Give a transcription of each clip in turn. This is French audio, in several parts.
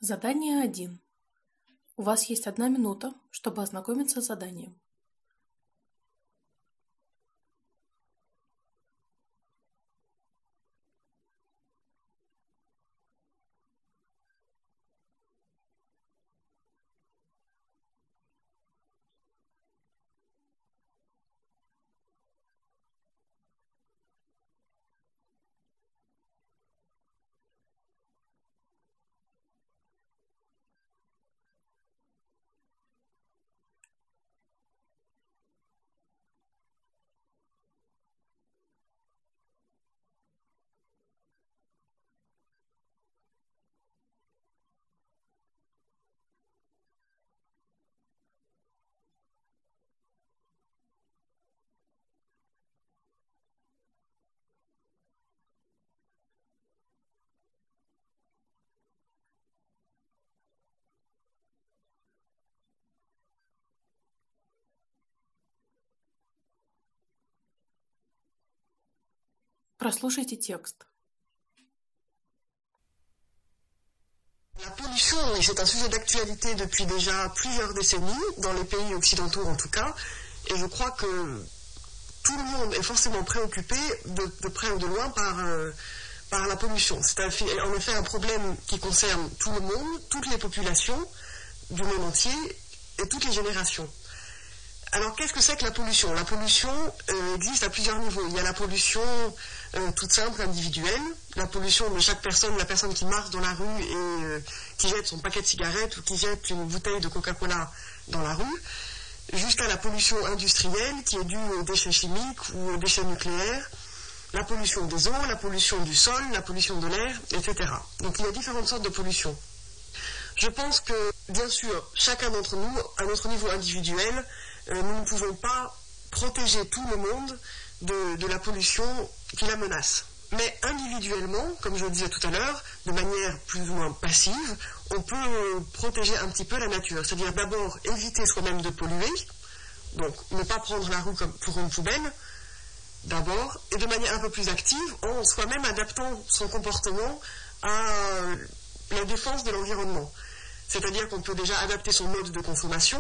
Задание 1. У вас есть 1 минута, чтобы ознакомиться с заданием. Прослушайте текст. La pollution, c'est un sujet d'actualité depuis déjà plusieurs décennies, dans les pays occidentaux en tout cas, et je crois que tout le monde est forcément préoccupé, de près ou de loin, par la pollution. C'est en effet un problème qui concerne tout le monde, toutes les populations du monde entier et toutes les générations. Alors qu'est-ce que c'est que la pollution ? La pollution existe à plusieurs niveaux. Il y a la pollution toute simple, individuelle, la pollution de chaque personne, la personne qui marche dans la rue et qui jette son paquet de cigarettes ou qui jette une bouteille de Coca-Cola dans la rue, jusqu'à la pollution industrielle qui est due aux déchets chimiques ou aux déchets nucléaires, la pollution des eaux, la pollution du sol, la pollution de l'air, etc. Donc il y a différentes sortes de pollution. Je pense que, bien sûr, chacun d'entre nous, à notre niveau individuel, nous ne pouvons pas protéger tout le monde de la pollution qui la menace. Mais individuellement, comme je le disais tout à l'heure, de manière plus ou moins passive, on peut protéger un petit peu la nature. C'est-à-dire d'abord éviter soi-même de polluer, donc ne pas prendre la rue comme pour une poubelle, d'abord, et de manière un peu plus active, en soi-même adaptant son comportement à la défense de l'environnement. C'est-à-dire qu'on peut déjà adapter son mode de consommation,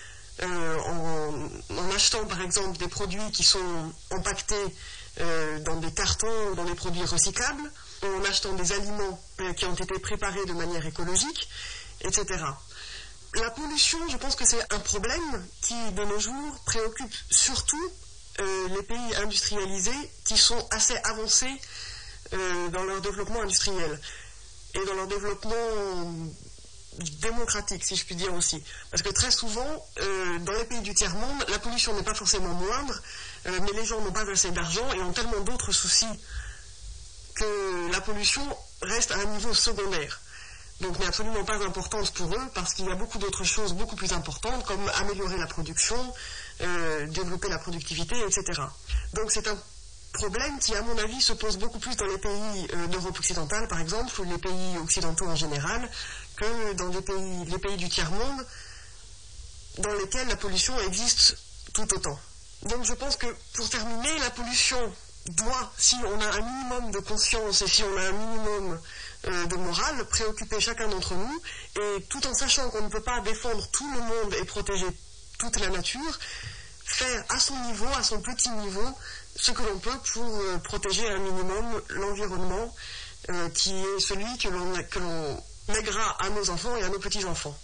en achetant par exemple des produits qui sont empaquetés dans des cartons ou dans des produits recyclables, en achetant des aliments qui ont été préparés de manière écologique, etc. La pollution, je pense que c'est un problème qui, de nos jours, préoccupe surtout les pays industrialisés qui sont assez avancés dans leur développement industriel et dans leur développement démocratique, si je puis dire aussi. Parce que très souvent, dans les pays du tiers-monde, la pollution n'est pas forcément moindre, mais les gens n'ont pas assez d'argent et ont tellement d'autres soucis que la pollution reste à un niveau secondaire. Donc n'est absolument pas importante pour eux parce qu'il y a beaucoup d'autres choses beaucoup plus importantes comme améliorer la production, développer la productivité, etc. Donc c'est un problème qui, à mon avis, se pose beaucoup plus dans les pays d'Europe occidentale, par exemple, ou les pays occidentaux en général, que dans les pays du tiers-monde, dans lesquels la pollution existe tout autant. Donc je pense que, pour terminer, la pollution doit, si on a un minimum de conscience et si on a un minimum de morale, préoccuper chacun d'entre nous, et tout en sachant qu'on ne peut pas défendre tout le monde et protéger toute la nature, faire à son niveau, à son petit niveau, ce que l'on peut pour protéger un minimum l'environnement qui est celui que l'on lèguera à nos enfants et à nos petits-enfants.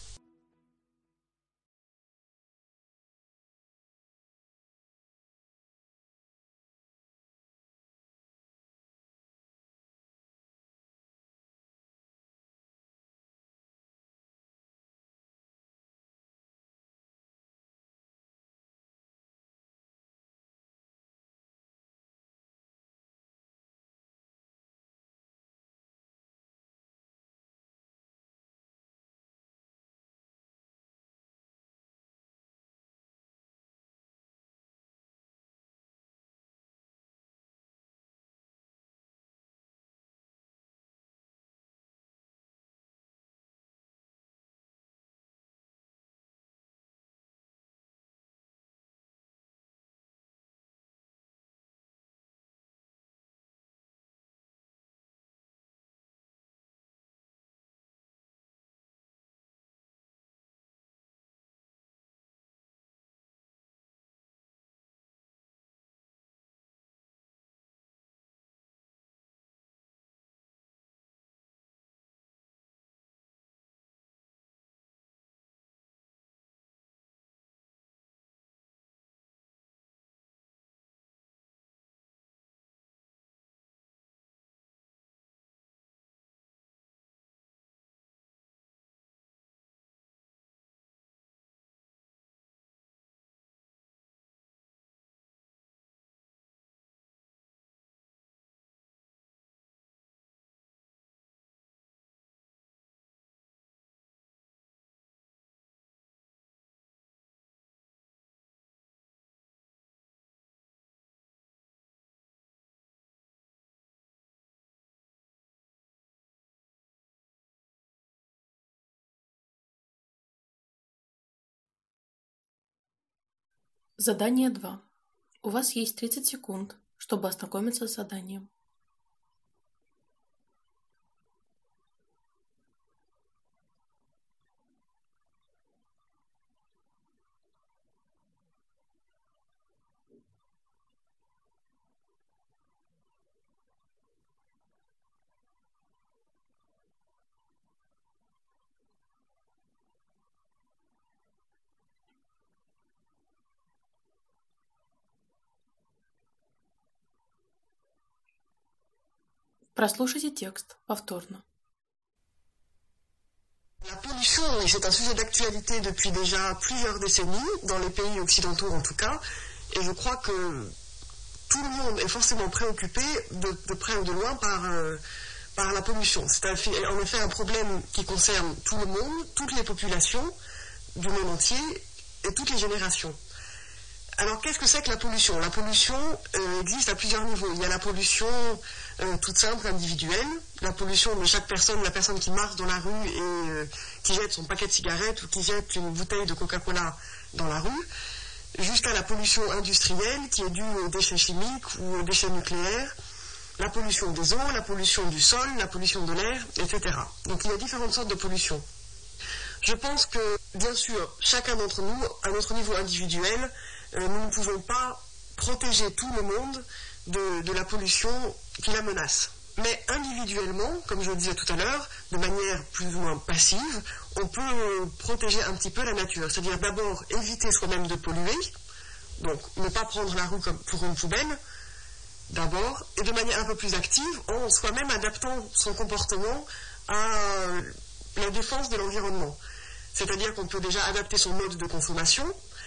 Задание 2. У вас есть 30 секунд, чтобы ознакомиться с заданием. Прослушайте текст повторно. La pollution, oui, c'est un sujet d'actualité depuis déjà plusieurs décennies, dans les pays occidentaux en tout cas, et je crois que tout le monde est forcément préoccupé de près ou de loin par la pollution. C'est en effet un problème qui concerne tout le monde, toutes les populations du monde entier et toutes les générations. Alors qu'est-ce que c'est que la pollution? La pollution existe à plusieurs niveaux. Il y a la pollution toute simple, individuelle, la pollution de chaque personne, la personne qui marche dans la rue et qui jette son paquet de cigarettes ou qui jette une bouteille de Coca-Cola dans la rue, jusqu'à la pollution industrielle qui est due aux déchets chimiques ou aux déchets nucléaires, la pollution des eaux, la pollution du sol, la pollution de l'air, etc. Donc il y a différentes sortes de pollution. Je pense que, bien sûr, chacun d'entre nous, à notre niveau individuel, nous ne pouvons pas protéger tout le monde de la pollution qui la menace. Mais individuellement, comme je le disais tout à l'heure, de manière plus ou moins passive, on peut protéger un petit peu la nature. C'est-à-dire d'abord éviter soi-même de polluer, donc ne pas prendre la rue comme pour une poubelle, d'abord, et de manière un peu plus active, en soi-même adaptant son comportement à la défense de l'environnement. C'est-à-dire qu'on peut déjà adapter son mode de consommation,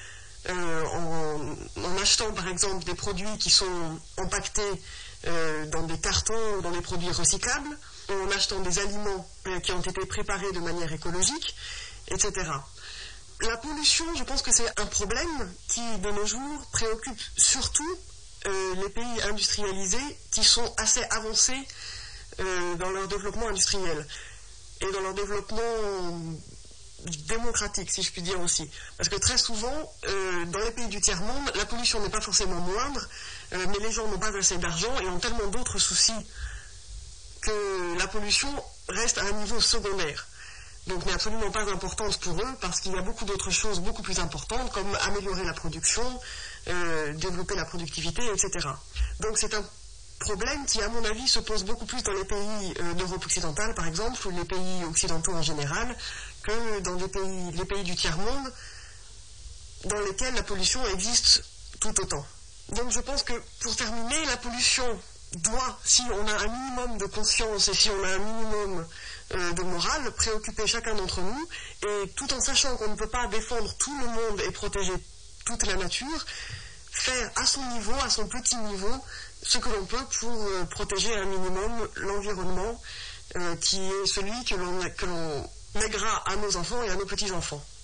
en achetant par exemple des produits qui sont empaquetés dans des cartons, dans des produits recyclables, en achetant des aliments qui ont été préparés de manière écologique, etc. La pollution, je pense que c'est un problème qui, de nos jours, préoccupe surtout les pays industrialisés qui sont assez avancés dans leur développement industriel et dans leur développement démocratique, si je puis dire aussi. Parce que très souvent, dans les pays du tiers-monde, la pollution n'est pas forcément moindre, mais les gens n'ont pas assez d'argent et ont tellement d'autres soucis que la pollution reste à un niveau secondaire. Donc n'est absolument pas importante pour eux parce qu'il y a beaucoup d'autres choses beaucoup plus importantes comme améliorer la production, développer la productivité, etc. Donc c'est un problème qui, à mon avis, se pose beaucoup plus dans les pays d'Europe occidentale, par exemple, ou les pays occidentaux en général, que dans les pays du tiers-monde, dans lesquels la pollution existe tout autant. Donc je pense que, pour terminer, la pollution doit, si on a un minimum de conscience et si on a un minimum de morale, préoccuper chacun d'entre nous, et tout en sachant qu'on ne peut pas défendre tout le monde et protéger toute la nature, faire à son niveau, à son petit niveau, ce que l'on peut pour protéger un minimum l'environnement qui est celui que l'on lèguera à nos enfants et à nos petits-enfants.